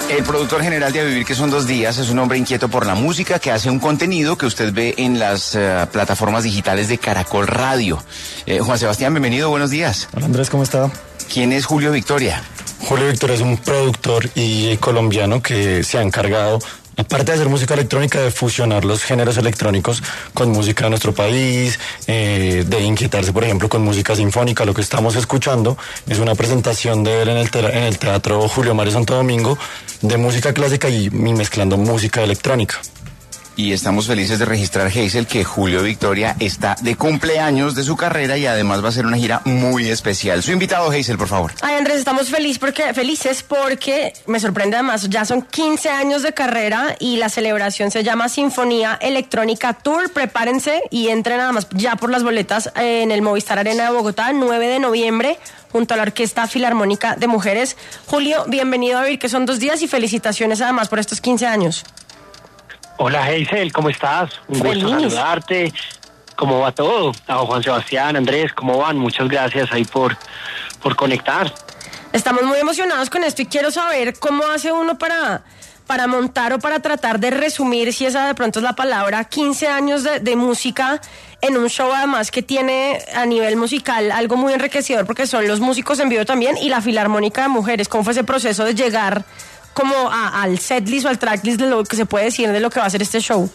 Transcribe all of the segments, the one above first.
El productor general de A Vivir que son 2 días es un hombre inquieto por la música que hace un contenido que usted ve en las plataformas digitales de Caracol Radio. Juan Sebastián, bienvenido, buenos días. Hola Andrés, ¿cómo está? ¿Quién es Julio Victoria? Julio Victoria es un productor y colombiano que se ha encargado, aparte de hacer música electrónica, de fusionar los géneros electrónicos con música de nuestro país, de inquietarse, por ejemplo, con música sinfónica. Lo que estamos escuchando es una presentación de él en el Teatro Julio Mario Santo Domingo de música clásica y mezclando música electrónica. Y estamos felices de registrar, Hazel, que Julio Victoria está de cumpleaños de su carrera y además va a hacer una gira muy especial. Su invitado, Hazel, por favor. Ay, Andrés, estamos felices porque me sorprende además, ya son 15 años de carrera y la celebración se llama Sinfonía Electrónica Tour. Prepárense y entren nada más ya por las boletas en el Movistar Arena de Bogotá, 9 de noviembre, junto a la Orquesta Filarmónica de Mujeres. Julio, bienvenido a Vivir que son 2 días y felicitaciones además por estos 15 años. Hola Hazel, ¿cómo estás? Un gusto saludarte. ¿Cómo va todo? A Juan Sebastián, Andrés, ¿cómo van? Muchas gracias ahí por conectar. Estamos muy emocionados con esto y quiero saber cómo hace uno para montar o para tratar de resumir, si esa de pronto es la palabra, 15 años de música en un show además que tiene a nivel musical algo muy enriquecedor porque son los músicos en vivo también y la Filarmónica de Mujeres. ¿Cómo fue ese proceso de llegar como al setlist o al tracklist de lo que se puede decir de lo que va a ser este show?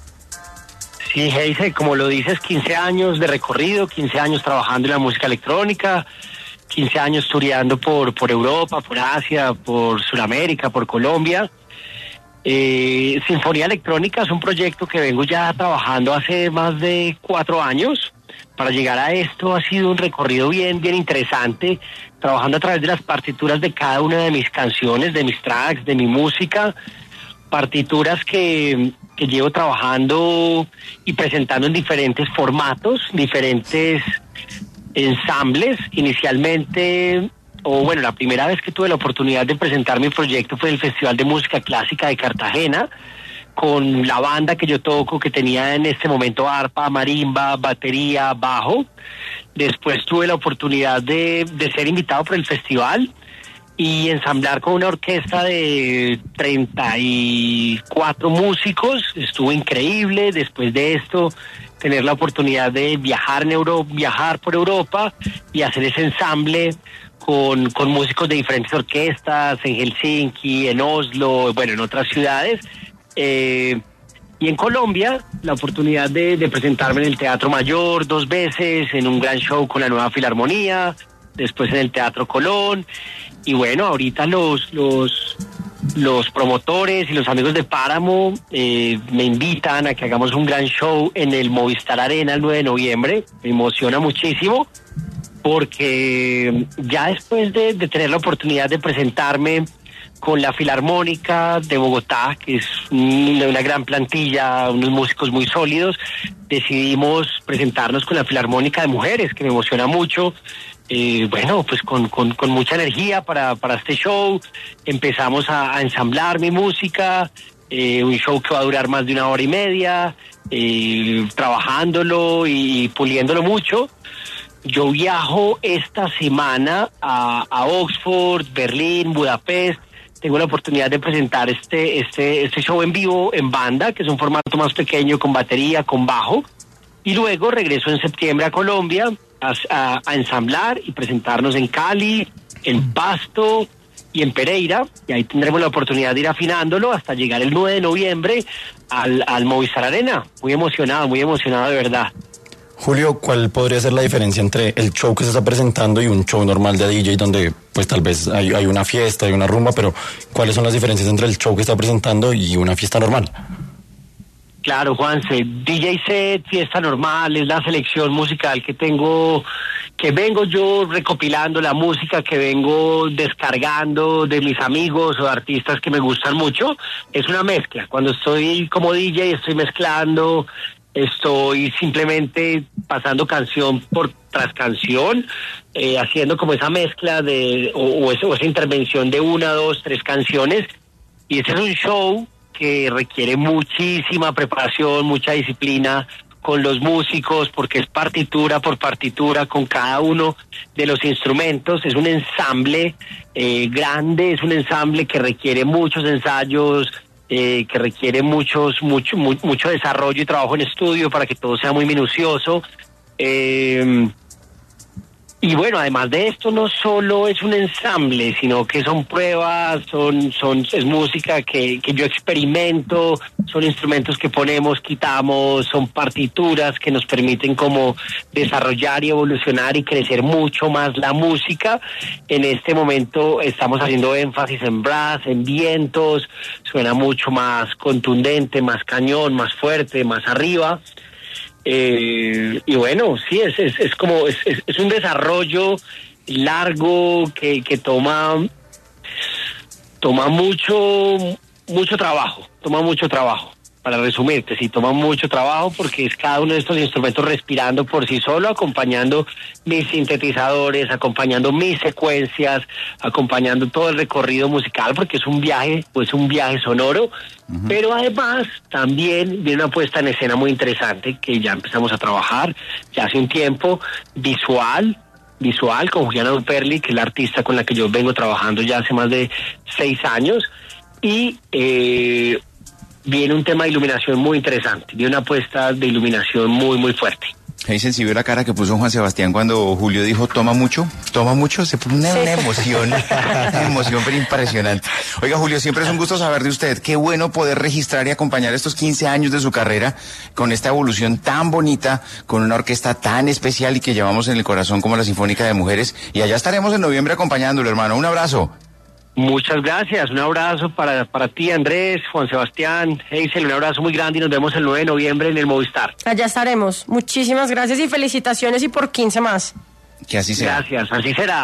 Sí, Heise, como lo dices, 15 años de recorrido, 15 años trabajando en la música electrónica, 15 años tureando por Europa, por Asia, por Sudamérica, por Colombia. Sinfonía Electrónica es un proyecto que vengo ya trabajando hace más de 4 años. Para llegar a esto ha sido un recorrido bien interesante, trabajando a través de las partituras de cada una de mis canciones, de mis tracks, de mi música, partituras que llevo trabajando y presentando en diferentes formatos, diferentes ensambles. Inicialmente, la primera vez que tuve la oportunidad de presentar mi proyecto fue en el Festival de Música Clásica de Cartagena, con la banda que yo toco, que tenía en este momento arpa, marimba, batería, bajo. Después tuve la oportunidad de ser invitado por el festival y ensamblar con una orquesta de 34 músicos. Estuvo increíble. Después de esto, tener la oportunidad de viajar por Europa y hacer ese ensamble con músicos de diferentes orquestas, en Helsinki, en Oslo, en otras ciudades. Y en Colombia, la oportunidad de presentarme en el Teatro Mayor 2 veces, en un gran show con la Nueva Filarmonía, después en el Teatro Colón. Y ahorita los promotores y los amigos de Páramo me invitan a que hagamos un gran show en el Movistar Arena el 9 de noviembre. Me emociona muchísimo porque ya después de tener la oportunidad de presentarme con la Filarmónica de Bogotá, que es una gran plantilla, unos músicos muy sólidos, decidimos presentarnos con la Filarmónica de Mujeres, que me emociona mucho. Con mucha energía para este show. Empezamos a ensamblar mi música, un show que va a durar más de 1 hora y media, trabajándolo y puliéndolo mucho. Yo viajo esta semana a Oxford, Berlín, Budapest. Tengo la oportunidad de presentar este show en vivo, en banda, que es un formato más pequeño, con batería, con bajo. Y luego regreso en septiembre a Colombia a ensamblar y presentarnos en Cali, en Pasto y en Pereira. Y ahí tendremos la oportunidad de ir afinándolo hasta llegar el 9 de noviembre al Movistar Arena. Muy emocionado de verdad. Julio, ¿cuál podría ser la diferencia entre el show que se está presentando y un show normal de DJ donde pues tal vez hay una fiesta, hay una rumba, pero ¿cuáles son las diferencias entre el show que está presentando y una fiesta normal? Claro, Juanse, DJ set, fiesta normal, es la selección musical que vengo yo recopilando, la música que vengo descargando de mis amigos o artistas que me gustan mucho. Es una mezcla. Cuando estoy como DJ estoy mezclando, estoy simplemente pasando canción tras canción, haciendo como esa mezcla o esa intervención de 1, 2, 3 canciones. Y ese es un show que requiere muchísima preparación, mucha disciplina, con los músicos, porque es partitura por partitura con cada uno de los instrumentos. Es un ensamble grande, es un ensamble que requiere muchos ensayos, que requiere mucho desarrollo y trabajo en estudio para que todo sea muy minucioso. Y bueno, además de esto, no solo es un ensamble, sino que son pruebas, es música que yo experimento, son instrumentos que ponemos, quitamos, son partituras que nos permiten como desarrollar y evolucionar y crecer mucho más la música. En este momento estamos haciendo énfasis en brass, en vientos, suena mucho más contundente, más cañón, más fuerte, más arriba. Y bueno, sí, es un desarrollo largo que toma mucho trabajo. Para resumirte, sí, toma mucho trabajo porque es cada uno de estos instrumentos respirando por sí solo, acompañando mis sintetizadores, acompañando mis secuencias, acompañando todo el recorrido musical, porque es un viaje sonoro. Pero además también viene una puesta en escena muy interesante que ya empezamos a trabajar ya hace un tiempo, visual con Juliana Duperli, que es la artista con la que yo vengo trabajando ya hace más de 6 años, y viene un tema de iluminación muy interesante, viene una apuesta de iluminación muy fuerte. Heisen, ¿sí vio la cara que puso Juan Sebastián cuando Julio dijo toma mucho? Se pone una emoción, una emoción pero impresionante. Oiga, Julio, siempre es un gusto saber de usted. Qué bueno poder registrar y acompañar estos 15 años de su carrera con esta evolución tan bonita, con una orquesta tan especial y que llevamos en el corazón como la Sinfónica de Mujeres. Y allá estaremos en noviembre acompañándolo, hermano. Un abrazo. Muchas gracias, un abrazo para ti, Andrés, Juan Sebastián, Heisel, un abrazo muy grande y nos vemos el 9 de noviembre en el Movistar. Allá estaremos. Muchísimas gracias y felicitaciones y por 15 más. Que así sea. Gracias, así será.